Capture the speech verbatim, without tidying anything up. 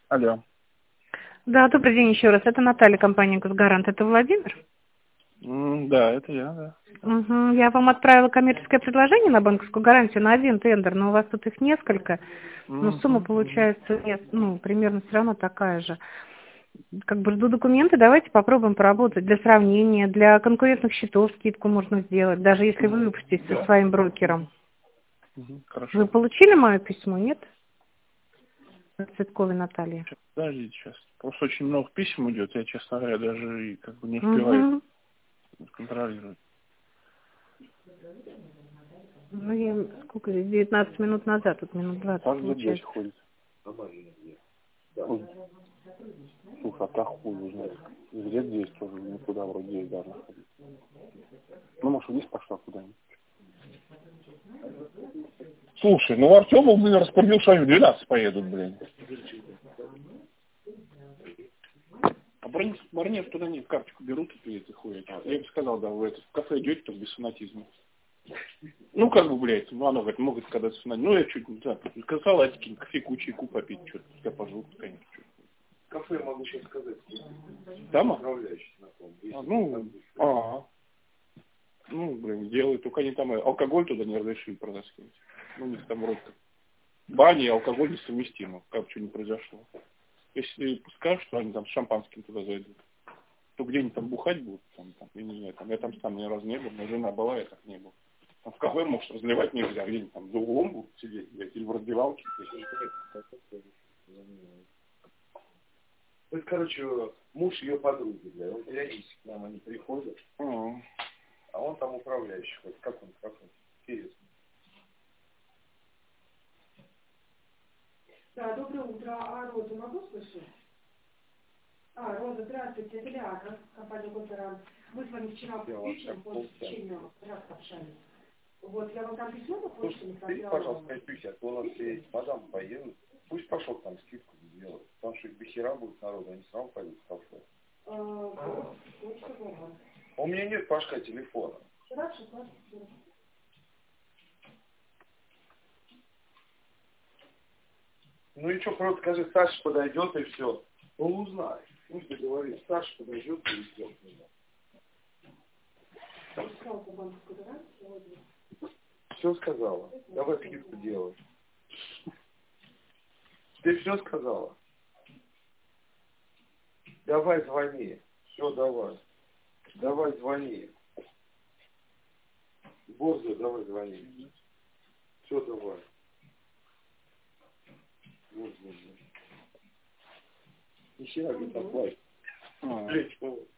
Алло. Да, добрый день еще раз. Это Наталья, компания «Госгарант». Это Владимир? М, Да, это я, да. Угу. Я вам отправила коммерческое предложение на банковскую гарантию на один тендер, но у вас тут их несколько, но сумма Мгм, мгм. получается нет, ну, примерно все равно такая же. Как бы жду документы, давайте попробуем поработать для сравнения, для конкурентных счетов скидку можно сделать, даже если вы выпустите со своим брокером. Мгм, Вы Хорошо. получили мое письмо, нет? От Цветковой Натальи. Сейчас, подождите сейчас. Просто очень много писем идет, я, честно говоря, даже и как бы не успеваю Угу. контролировать. Ну, я, сколько здесь, девятнадцать минут назад, тут минут двадцать Каждый дождь получается. ходит. Ой, слушай, а как хуй узнать? Где здесь тоже никуда вроде есть должна ходить. Ну, может, вниз пошла куда-нибудь. Слушай, ну Артём, блин, распорядил, что они в двенадцать поедут, блин. А бронец, бронец туда нет, карточку берут и приедут и ходят. Я бы сказал, да, вы это, в кафе идете, то без фанатизма. Ну, как бы, блядь, ну, оно, говорит, могут сказать фанатизм. Ну, я чуть не знаю, салатики, кофейку, чайку попить, что-то, я пожил, конечно. Кафе могу сейчас сказать. Там? Управляющий знакомый. А, ну, а, ну, блин, делают, только они там э, алкоголь туда не разрешили протаскивать. Ну, у них там вроде как баня и алкоголь несовместимы, как что не произошло. Если скажут, что они там с шампанским туда зайдут, то где они там бухать будут, там, там, я не знаю, там, я там сам ни разу не был, но жена была, я так не был. Там в кафе, может, разливать нельзя, где они там за углом будут сидеть, блядь, или в раздевалке. Это, короче, муж ее подруги, бля. Он периодически к нам они приходят, А, а он там управляющий хоть. Как он, как он? Интересно. Да, доброе утро. А Розу могу слышать? А, Роза, здравствуйте, это Лиана, компания «Госгарант». Мы с вами вчера Я вас вечером как после полчаса. течения раз общались. Вот, я вам там письмо на почту Слушай, не бери, отправляла. пожалуйста, пять пятьдесят, а то у нас все эти мадам поедут. Пусть пошел там скидку сделать. Потому что их дохера будет народу, они сразу пойдут в кафе. А, почта дома. А у меня нет, Пашка, телефона. Хорошо, хорошо. Ну и что, просто скажи, Саша подойдет и все. Ну узнай. Пусть договорит, Саша подойдет и идет меня. Ссылку банковскую гарантию. Все сказала. Давай скидку делай. Ты все сказала? Давай звони. Все, давай. Давай звони. Борзо, давай звони. Все, давай. Борзо. нихера, говорит, оплатит. А. Плечь,